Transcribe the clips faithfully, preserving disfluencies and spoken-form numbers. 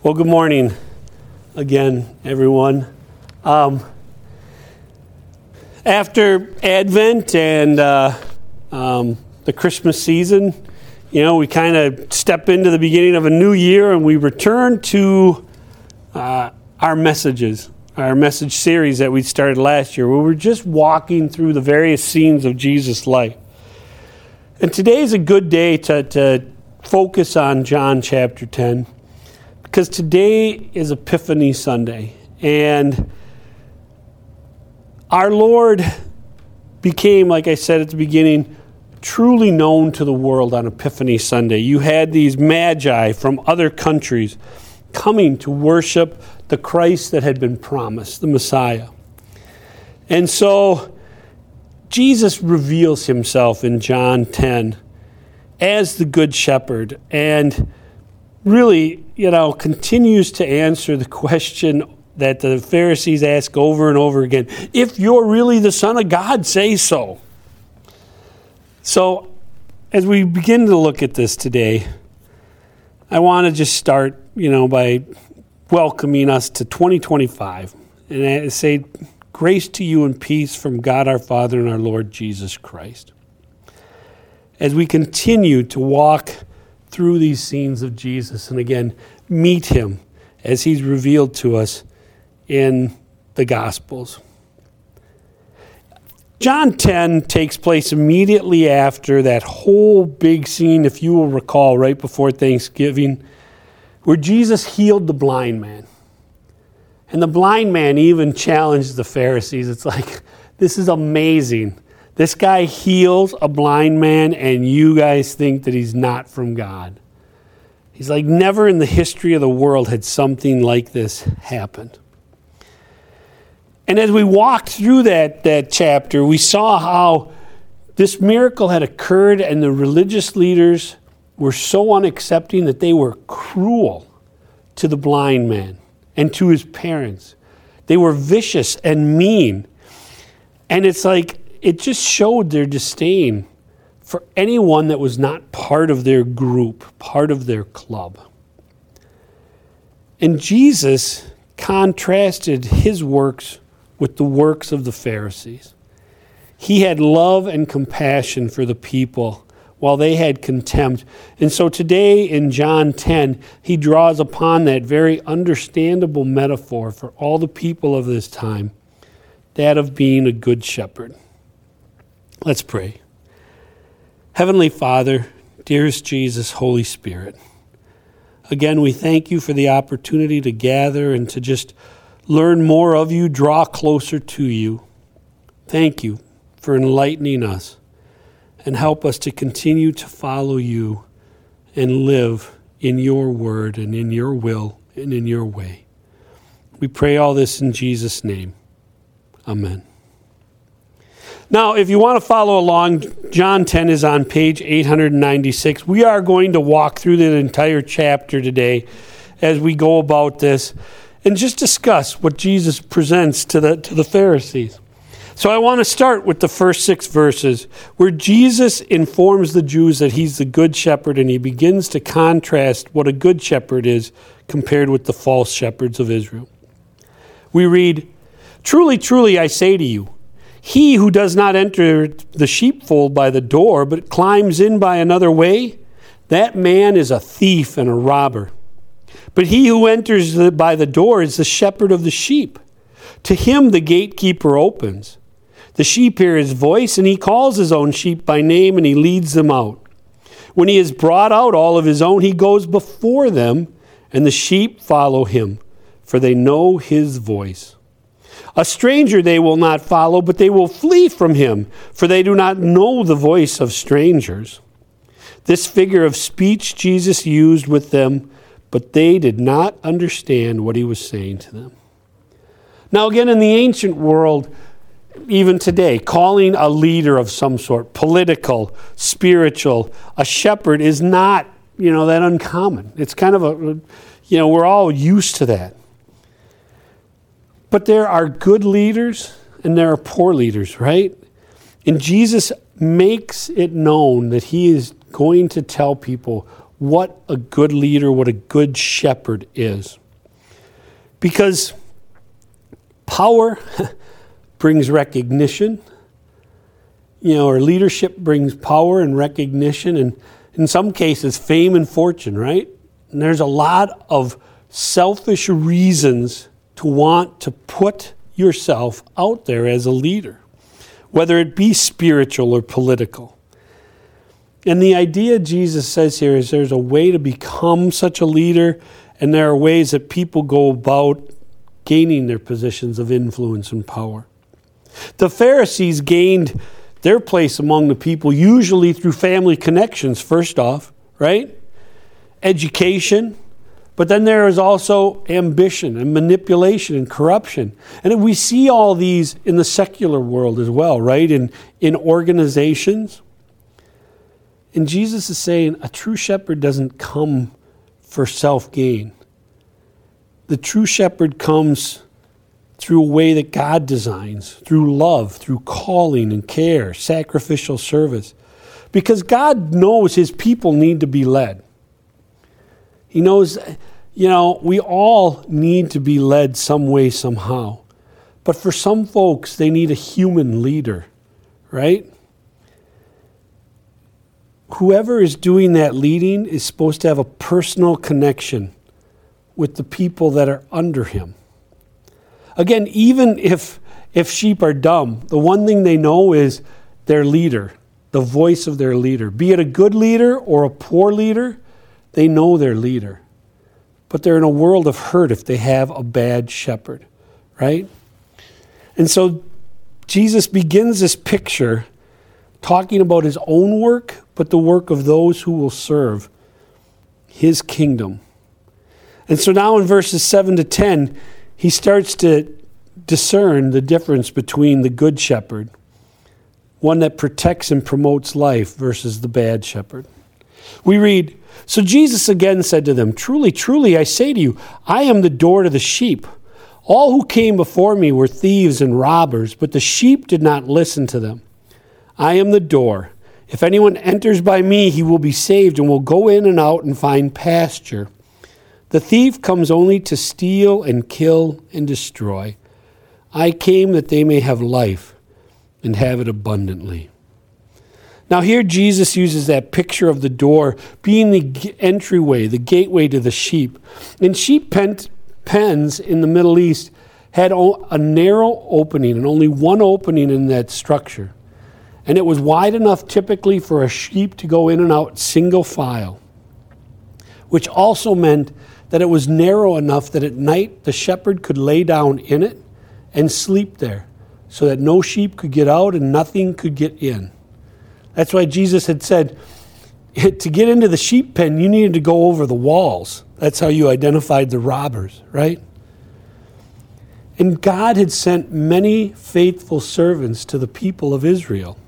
Well, good morning again, everyone. Um, after Advent and uh, um, the Christmas season, you know, we kind of step into the beginning of a new year and we return to uh, our messages, our message series that we started last year, where we're just walking through the various scenes of Jesus' life. And today is a good day to, to focus on John chapter ten. Because today is Epiphany Sunday, and our Lord became, like I said at the beginning, truly known to the world on Epiphany Sunday. You had these magi from other countries coming to worship the Christ that had been promised, the Messiah. And so Jesus reveals himself in John ten as the Good Shepherd, and really, you know, continues to answer the question that the Pharisees ask over and over again. If you're really the Son of God, say so. So, as we begin to look at this today, I want to just start, you know, by welcoming us to twenty twenty-five. And I say, grace to you and peace from God our Father and our Lord Jesus Christ. As we continue to walk through these scenes of Jesus, and again, meet him as he's revealed to us in the Gospels. John ten takes place immediately after that whole big scene, if you will recall, right before Thanksgiving, where Jesus healed the blind man. And the blind man even challenged the Pharisees. It's like, this is amazing. This guy heals a blind man, and you guys think that he's not from God. He's like, never in the history of the world had something like this happened. And as we walked through that, that chapter, we saw how this miracle had occurred, and the religious leaders were so unaccepting that they were cruel to the blind man and to his parents. They were vicious and mean. And it's like, it just showed their disdain for anyone that was not part of their group, part of their club. And Jesus contrasted his works with the works of the Pharisees. He had love and compassion for the people while they had contempt. And so today in John ten, he draws upon that very understandable metaphor for all the people of this time, that of being a good shepherd. Let's pray. Heavenly Father, dearest Jesus, Holy Spirit, again, we thank you for the opportunity to gather and to just learn more of you, draw closer to you. Thank you for enlightening us and help us to continue to follow you and live in your word and in your will and in your way. We pray all this in Jesus' name. Amen. Now, if you want to follow along, John ten is on page eight ninety-six. We are going to walk through the entire chapter today as we go about this and just discuss what Jesus presents to the, to the Pharisees. So I want to start with the first six verses where Jesus informs the Jews that he's the good shepherd, and he begins to contrast what a good shepherd is compared with the false shepherds of Israel. We read, "Truly, truly, I say to you, he who does not enter the sheepfold by the door, but climbs in by another way, that man is a thief and a robber. But he who enters the, by the door is the shepherd of the sheep. To him the gatekeeper opens. The sheep hear his voice, and he calls his own sheep by name, and he leads them out. When he has brought out all of his own, he goes before them, and the sheep follow him, for they know his voice. A stranger they will not follow, but they will flee from him, for they do not know the voice of strangers." This figure of speech Jesus used with them, but they did not understand what he was saying to them. Now again, in the ancient world, even today, calling a leader of some sort, political, spiritual, a shepherd is not, you know, that uncommon. It's kind of a, you know, we're all used to that. But there are good leaders and there are poor leaders, right? And Jesus makes it known that he is going to tell people what a good leader, what a good shepherd is. Because power brings recognition. You know, or leadership brings power and recognition, and in some cases, fame and fortune, right? And there's a lot of selfish reasons to want to put yourself out there as a leader, whether it be spiritual or political. And the idea Jesus says here is there's a way to become such a leader, and there are ways that people go about gaining their positions of influence and power. The Pharisees gained their place among the people usually through family connections, first off, right? Education. But then there is also ambition and manipulation and corruption. And we see all these in the secular world as well, right? In, in organizations. And Jesus is saying a true shepherd doesn't come for self-gain. The true shepherd comes through a way that God designs, through love, through calling and care, sacrificial service. Because God knows his people need to be led. He knows, you know, we all need to be led some way, somehow. But for some folks, they need a human leader, right? Whoever is doing that leading is supposed to have a personal connection with the people that are under him. Again, even if if sheep are dumb, the one thing they know is their leader, the voice of their leader. Be it a good leader or a poor leader, they know their leader. But they're in a world of hurt if they have a bad shepherd, right? And so Jesus begins this picture talking about his own work, but the work of those who will serve his kingdom. And so now in verses seven to ten, he starts to discern the difference between the good shepherd, one that protects and promotes life, versus the bad shepherd. We read, "So Jesus again said to them, 'Truly, truly, I say to you, I am the door to the sheep. All who came before me were thieves and robbers, but the sheep did not listen to them. I am the door. If anyone enters by me, he will be saved and will go in and out and find pasture. The thief comes only to steal and kill and destroy. I came that they may have life and have it abundantly.'" Now here Jesus uses that picture of the door being the entryway, the gateway to the sheep. And sheep pen, pens in the Middle East had a narrow opening and only one opening in that structure. And it was wide enough typically for a sheep to go in and out single file, which also meant that it was narrow enough that at night the shepherd could lay down in it and sleep there so that no sheep could get out and nothing could get in. That's why Jesus had said, to get into the sheep pen, you needed to go over the walls. That's how you identified the robbers, right? And God had sent many faithful servants to the people of Israel.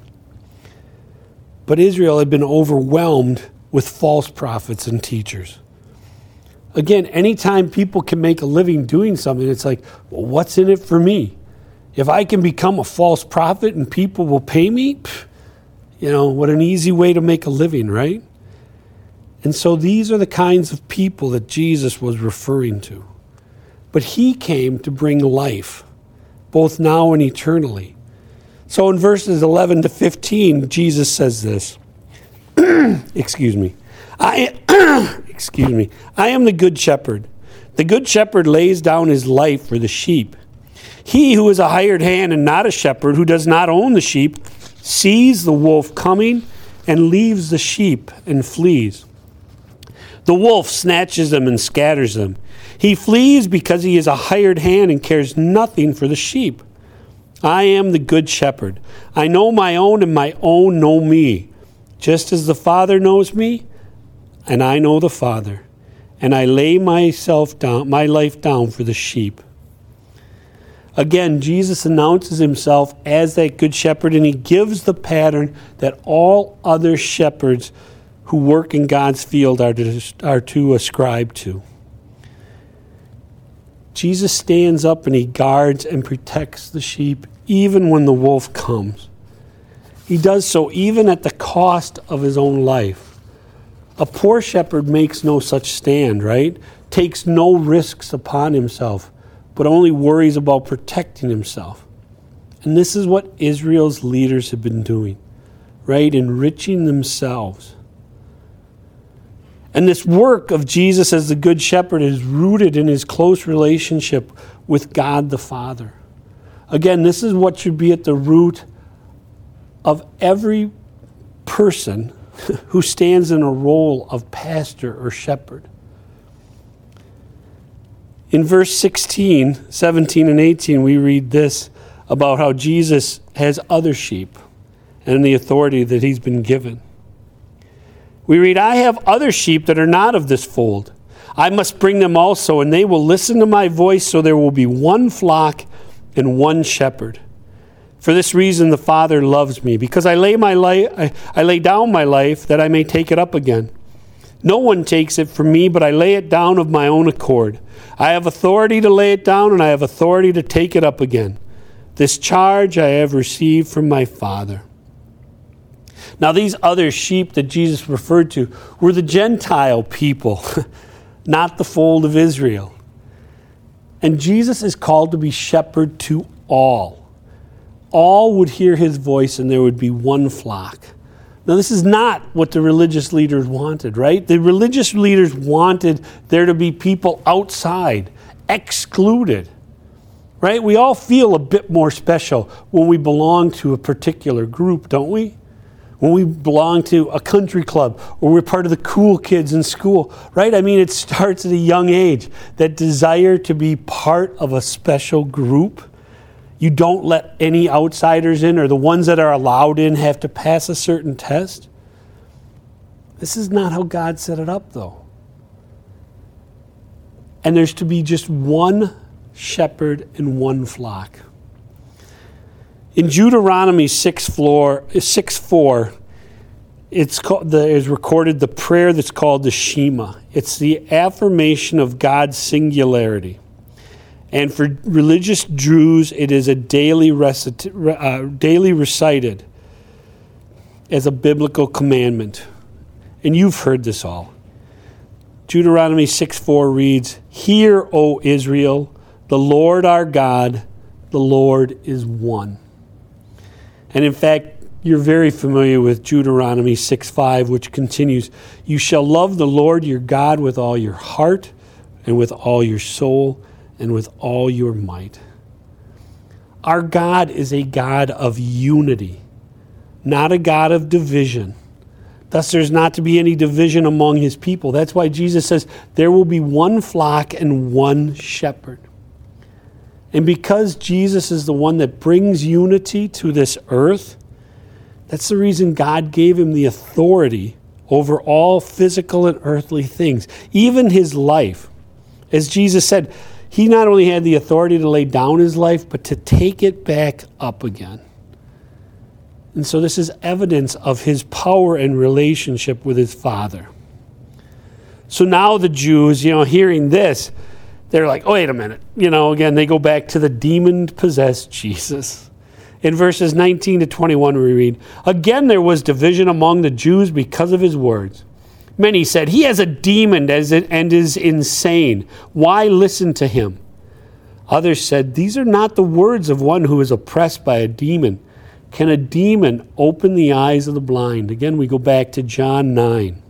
But Israel had been overwhelmed with false prophets and teachers. Again, anytime people can make a living doing something, it's like, well, what's in it for me? If I can become a false prophet and people will pay me, pff, you know, what an easy way to make a living, right? And so these are the kinds of people that Jesus was referring to. But he came to bring life, both now and eternally. So in verses eleven to fifteen, Jesus says this. Excuse me. I excuse me. I am the good shepherd. The good shepherd lays down his life for the sheep. He who is a hired hand and not a shepherd, who does not own the sheep, sees the wolf coming and leaves the sheep and flees. The wolf snatches them and scatters them. He flees because he is a hired hand and cares nothing for the sheep. I am the good shepherd. I know my own, and my own know me, just as the Father knows me, and I know the Father. And I lay myself down, my life down for the sheep. Again, Jesus announces himself as that good shepherd, and he gives the pattern that all other shepherds who work in God's field are to, are to ascribe to. Jesus stands up and he guards and protects the sheep even when the wolf comes. He does so even at the cost of his own life. A poor shepherd makes no such stand, right? Takes no risks upon himself, but only worries about protecting himself. And this is what Israel's leaders have been doing, right? Enriching themselves. And this work of Jesus as the Good Shepherd is rooted in his close relationship with God the Father. Again, this is what should be at the root of every person who stands in a role of pastor or shepherd. In verse sixteen, seventeen, and eighteen, we read this about how Jesus has other sheep and the authority that he's been given. We read, I have other sheep that are not of this fold. I must bring them also, and they will listen to my voice, so there will be one flock and one shepherd. For this reason the Father loves me, because I lay my life, I, I lay down my life that I may take it up again. No one takes it from me, but I lay it down of my own accord. I have authority to lay it down, and I have authority to take it up again. This charge I have received from my Father. Now, these other sheep that Jesus referred to were the Gentile people, not the fold of Israel. And Jesus is called to be shepherd to all. All would hear his voice, and there would be one flock. Now, this is not what the religious leaders wanted, right? The religious leaders wanted there to be people outside, excluded, right? We all feel a bit more special when we belong to a particular group, don't we? When we belong to a country club, or we're part of the cool kids in school, right? I mean, it starts at a young age, that desire to be part of a special group. You don't let any outsiders in, or the ones that are allowed in have to pass a certain test. This is not how God set it up, though. And there's to be just one shepherd and one flock. In Deuteronomy six four, it's called, the, is recorded the prayer that's called the Shema. It's the affirmation of God's singularity. And for religious Jews, it is a daily, recit, uh, daily recited as a biblical commandment. And you've heard this all. Deuteronomy six four reads, Hear, O Israel, the Lord our God, the Lord is one. And in fact, you're very familiar with Deuteronomy six five, which continues, You shall love the Lord your God with all your heart and with all your soul and with all your might. Our God is a God of unity, not a God of division. Thus, there's not to be any division among his people. That's why Jesus says there will be one flock and one shepherd. And because Jesus is the one that brings unity to this earth, that's the reason God gave him the authority over all physical and earthly things, even his life. As Jesus said, he not only had the authority to lay down his life, but to take it back up again. And so this is evidence of his power and relationship with his Father. So now the Jews, you know, hearing this, they're like, oh, wait a minute. You know, again, they go back to the demon-possessed Jesus. In verses nineteen to twenty-one, we read, Again there was division among the Jews because of his words. Many said, He has a demon and is insane. Why listen to him? Others said, These are not the words of one who is oppressed by a demon. Can a demon open the eyes of the blind? Again, we go back to John nine.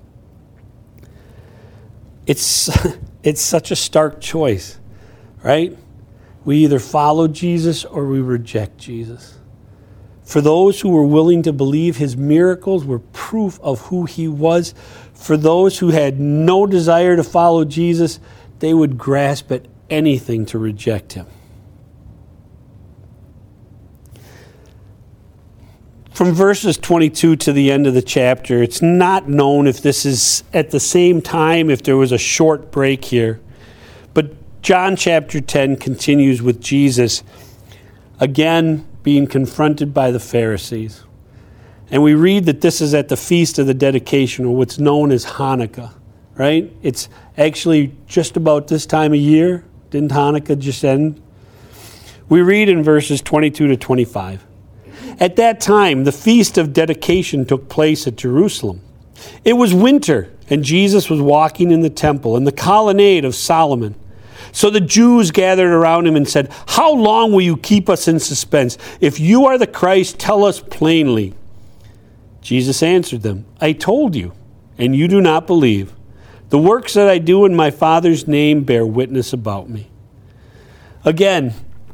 It's... It's such a stark choice, right? We either follow Jesus or we reject Jesus. For those who were willing to believe his miracles were proof of who he was, for those who had no desire to follow Jesus, they would grasp at anything to reject him. From verses twenty-two to the end of the chapter, it's not known if this is at the same time, if there was a short break here. But John chapter ten continues with Jesus again being confronted by the Pharisees. And we read that this is at the Feast of the Dedication, or what's known as Hanukkah, right? It's actually just about this time of year. Didn't Hanukkah just end? We read in verses twenty-two to twenty-five. At that time, the Feast of Dedication took place at Jerusalem. It was winter, and Jesus was walking in the temple, in the colonnade of Solomon. So the Jews gathered around him and said, "How long will you keep us in suspense? If you are the Christ, tell us plainly." Jesus answered them, "I told you, and you do not believe. The works that I do in my Father's name bear witness about me." Again,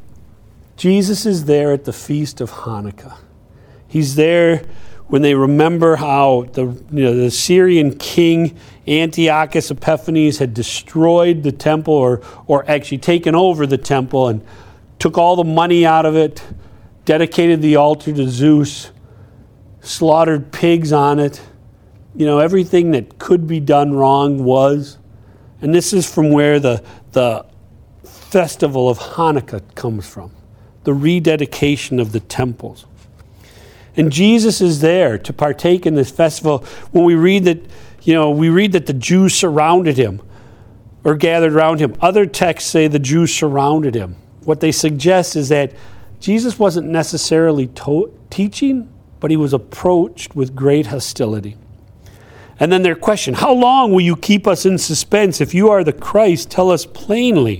Jesus is there at the Feast of Hanukkah. He's there when they remember how the, you know, the Syrian king Antiochus Epiphanes had destroyed the temple, or, or actually taken over the temple and took all the money out of it, dedicated the altar to Zeus, slaughtered pigs on it. You know, everything that could be done wrong was. And this is from where the, the festival of Hanukkah comes from, the rededication of the temples. And Jesus is there to partake in this festival. When we read that, you know, we read that the Jews surrounded him or gathered around him. Other texts say the Jews surrounded him. What they suggest is that Jesus wasn't necessarily to- teaching, but he was approached with great hostility. And then their question, "How long will you keep us in suspense? If you are the Christ, tell us plainly."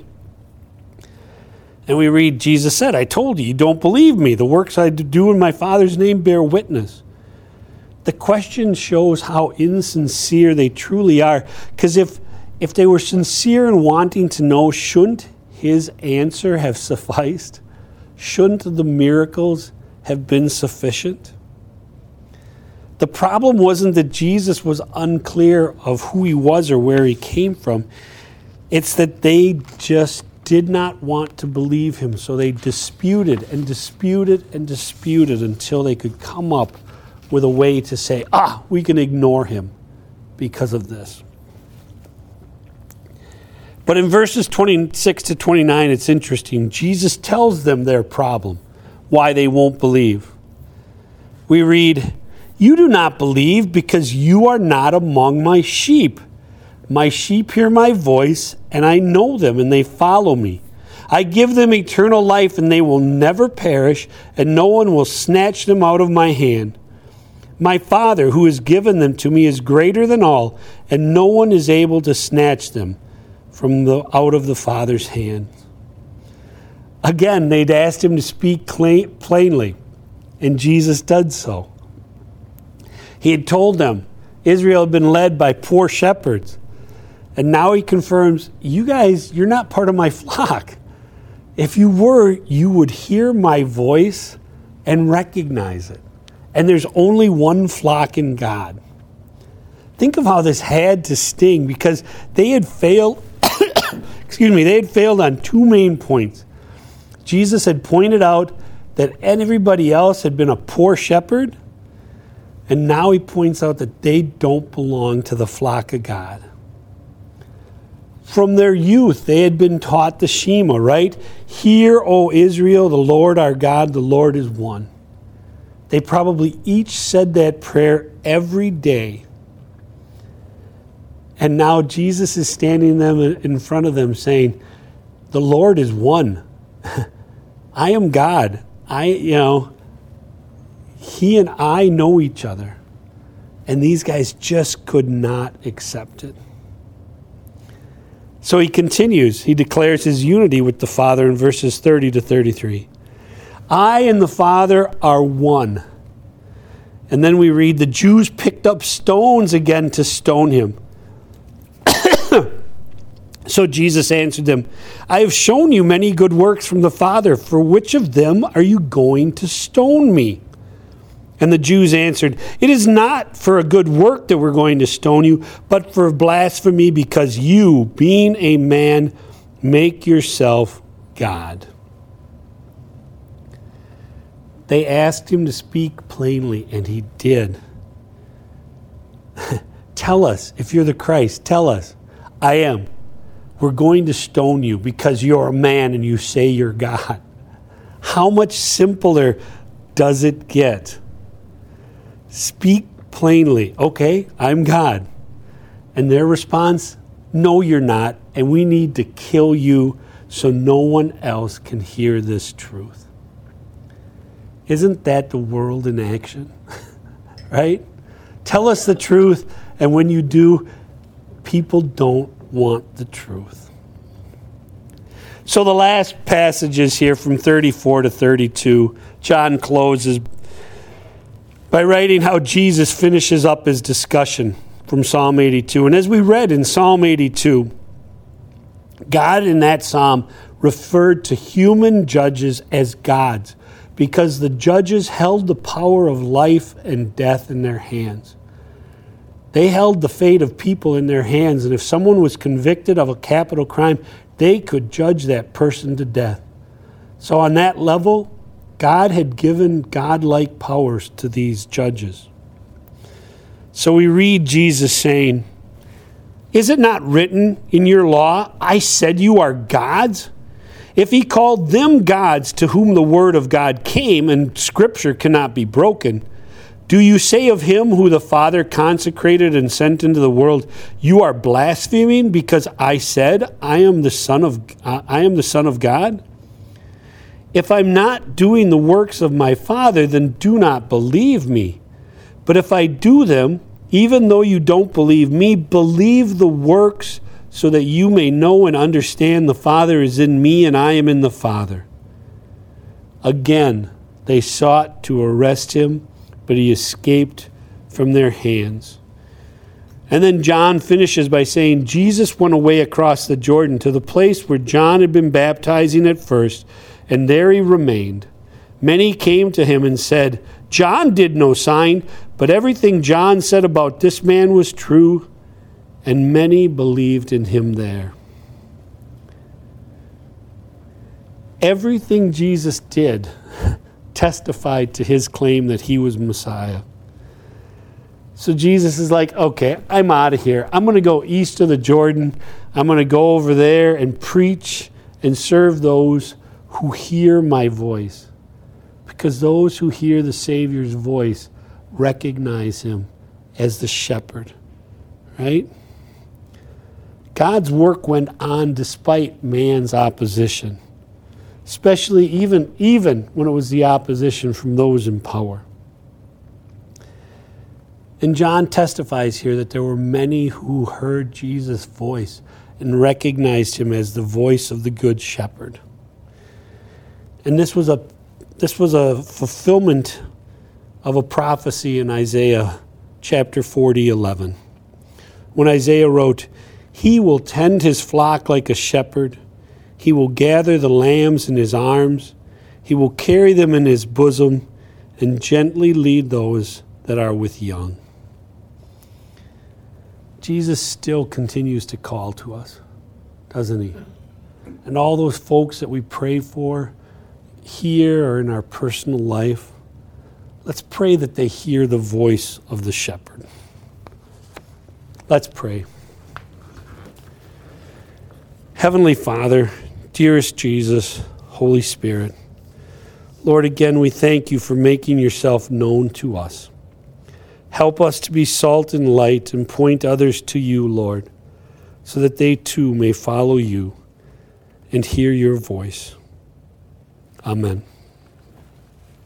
And we read, Jesus said, "I told you, you don't believe me. The works I do in my Father's name bear witness." The question shows how insincere they truly are. Because if, if they were sincere in wanting to know, shouldn't his answer have sufficed? Shouldn't the miracles have been sufficient? The problem wasn't that Jesus was unclear of who he was or where he came from. It's that they just did not want to believe him, so they disputed and disputed and disputed until they could come up with a way to say, ah, we can ignore him because of this. But in verses twenty-six to twenty-nine, it's interesting. Jesus tells them their problem, why they won't believe. We read, "You do not believe because you are not among my sheep. My sheep hear my voice, and I know them, and they follow me. I give them eternal life, and they will never perish, and no one will snatch them out of my hand. My Father, who has given them to me, is greater than all, and no one is able to snatch them from the out of the Father's hand." Again, they'd asked him to speak plainly, and Jesus did so. He had told them Israel had been led by poor shepherds. And now he confirms, you guys, you're not part of my flock. If you were, you would hear my voice and recognize it. And there's only one flock in God. Think of how this had to sting, because they had failed, excuse me, they had failed on two main points. Jesus had pointed out that everybody else had been a poor shepherd, and now he points out that they don't belong to the flock of God. From their youth, they had been taught the Shema, right? "Hear, O Israel, the Lord our God, the Lord is one." They probably each said that prayer every day. And now Jesus is standing them in front of them saying, the Lord is one. I am God. I, you know, he and I know each other. And these guys just could not accept it. So he continues. He declares his unity with the Father in verses thirty to thirty-three. "I and the Father are one." And then we read, the Jews picked up stones again to stone him. So Jesus answered them, "I have shown you many good works from the Father. For which of them are you going to stone me?" And the Jews answered, "It is not for a good work that we're going to stone you, but for blasphemy, because you, being a man, make yourself God." They asked him to speak plainly, and he did. "Tell us, if you're the Christ, tell us." "I am. We're going to stone you because you're a man and you say you're God." How much simpler does it get? Speak plainly. "Okay, I'm God." And their response, "No, you're not, and we need to kill you so no one else can hear this truth." Isn't that the world in action? Right? Tell us the truth, and when you do, People don't want the truth. So the last passages here from thirty-four to thirty-two, John closes by writing how Jesus finishes up his discussion from Psalm eighty-two. And as we read in Psalm eighty-two, God in that psalm referred to human judges as gods because the judges held the power of life and death in their hands. They held the fate of people in their hands, and if someone was convicted of a capital crime, they could judge that person to death. So on that level, God had given godlike powers to these judges. So we read Jesus saying, "Is it not written in your law, I said you are gods?" If he called them gods to whom the word of God came, and Scripture cannot be broken, do you say of him who the Father consecrated and sent into the world, you are blaspheming because I said I am the Son of uh, I am the Son of God? If I'm not doing the works of my Father, then do not believe me. But if I do them, even though you don't believe me, believe the works so that you may know and understand the Father is in me and I am in the Father. Again, they sought to arrest him, but he escaped from their hands. And then John finishes by saying, Jesus went away across the Jordan to the place where John had been baptizing at first, and there he remained. Many came to him and said, John did no sign, but everything John said about this man was true, and many believed in him there. Everything Jesus did testified to his claim that he was Messiah. So Jesus is like, okay, I'm out of here. I'm going to go east of the Jordan. I'm going to go over there and preach and serve those who hear my voice. Because those who hear the Savior's voice recognize him as the shepherd. Right? God's work went on despite man's opposition. Especially even, even when it was the opposition from those in power. And John testifies here that there were many who heard Jesus' voice and recognized him as the voice of the Good Shepherd. And this was a this was a fulfillment of a prophecy in Isaiah chapter forty, eleven. When Isaiah wrote, "He will tend his flock like a shepherd. He will gather the lambs in his arms. He will carry them in his bosom and gently lead those that are with young." Jesus still continues to call to us, doesn't he? And all those folks that we pray for here or in our personal life, let's pray that they hear the voice of the shepherd. Let's pray. Heavenly Father, dearest Jesus, Holy Spirit, Lord, again, we thank you for making yourself known to us. Help us to be salt and light and point others to you, Lord, so that they too may follow you and hear your voice. Amen.